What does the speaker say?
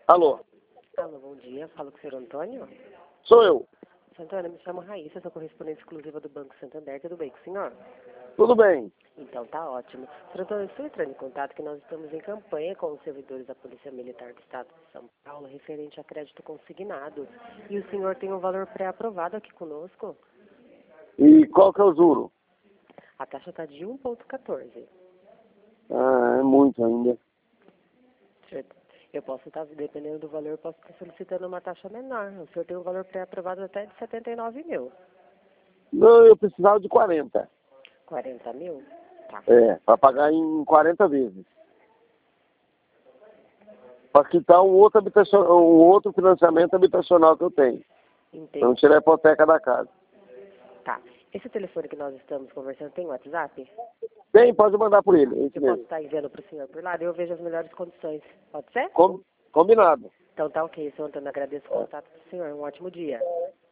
Alô, Alô, bom dia. Falo com o senhor Antônio. sou eu. Senhor Antônio, me chamo Raíssa, sou correspondente exclusiva do Banco Santander. Tudo bem com o senhor? Tudo bem? Então, tá ótimo. Senhor Antônio, estou entrando em contato que nós estamos em campanha com os servidores da Polícia Militar do Estado de São Paulo, referente a crédito consignado. E o senhor tem um valor pré-aprovado aqui conosco. E qual que é o juro? A taxa está de 1,14. Ah, é muito ainda. Eu posso estar, dependendo do valor, eu posso estar solicitando uma taxa menor. O senhor tem um valor pré-aprovado até de 79 mil. Não, eu precisava de 40. 40 mil? Tá. É, para pagar em 40 vezes. Para quitar um outro financiamento habitacional que eu tenho. Para Entendi. não tirar a hipoteca da casa. Tá. Esse telefone que nós estamos conversando tem WhatsApp? Tem, pode mandar por ele. É isso Eu posso mesmo. estar enviando para o senhor por lá, daí eu vejo as melhores condições. Pode ser? Combinado. Então tá ok, senhor Antônio. Agradeço o contato do senhor. Um ótimo dia.